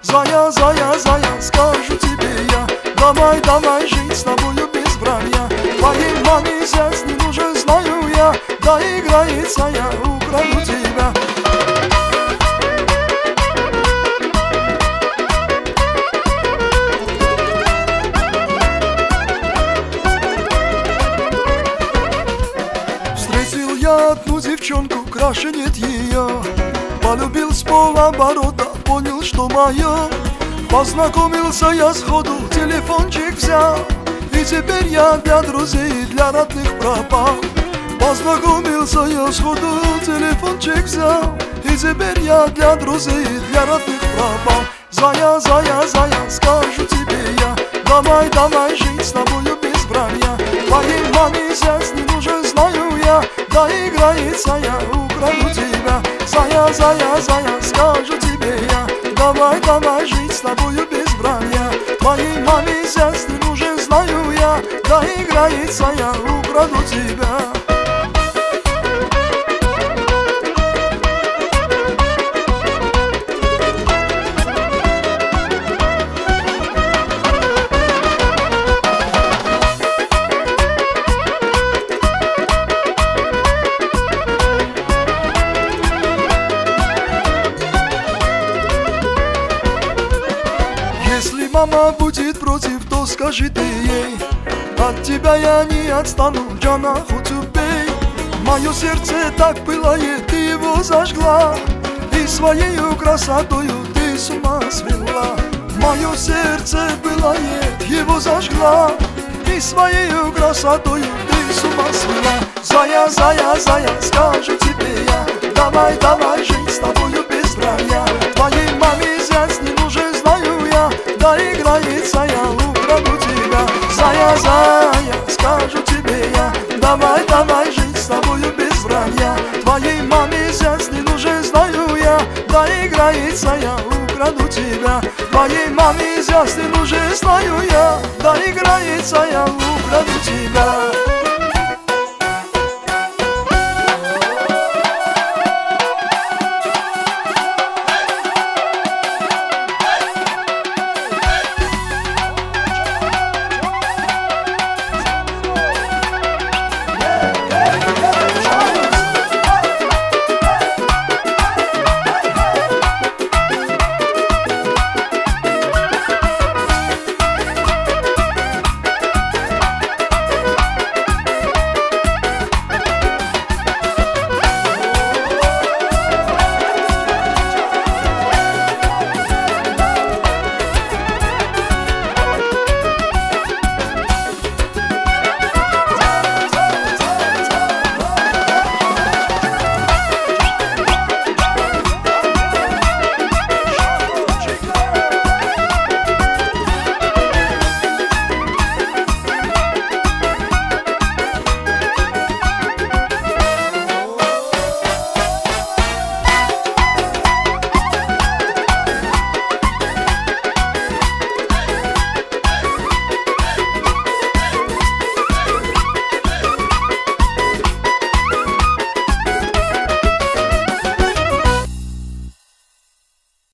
Зая, зая, зая, скажу тебе я, давай, давай жить с тобою без вранья. Твоей маме зять не нужен, знаю я, да играется я, украду тебя. Встретил я одну девчонку, краше нет ее. Полюбил с полоборота, понял, что мое. Познакомился я сходу, телефончик взял, и теперь я для друзей, для родных пропал. Познакомился я сходу, телефончик взял, и теперь я для друзей, для родных пропал. Зая, зая, зая, скажу тебе я, давай, давай жить с тобою без вранья. Твоей маме зять не нужен, знаю я, да играется я, украду тебя. Зая, зая, зая, скажу тебе я, давай, давай жить с тобою без вранья. Твоей маме зять не нужен, знаю я, да играется я, украду тебя. Если мама будет против, то скажи ты ей, от тебя я не отстану, Джана, хоть убей. Мое сердце так пылает, ты его зажгла, и своею красотою ты с ума свела. Мое сердце пылает, его зажгла, и своею красотою ты с ума свела. Зая, зая, зая, скажу тебе я, давай, давай жить с тобою без вранья. Твоей маме зять не нужен, знаю я, да играется я, украду тебя. Зая, зая, скажу тебе я, давай, давай жить с тобою без вранья. Твоей маме зять не нужен, знаю я, да играется я, украду тебя. Твоей маме зять не нужен, знаю я, да играется я, украду тебя.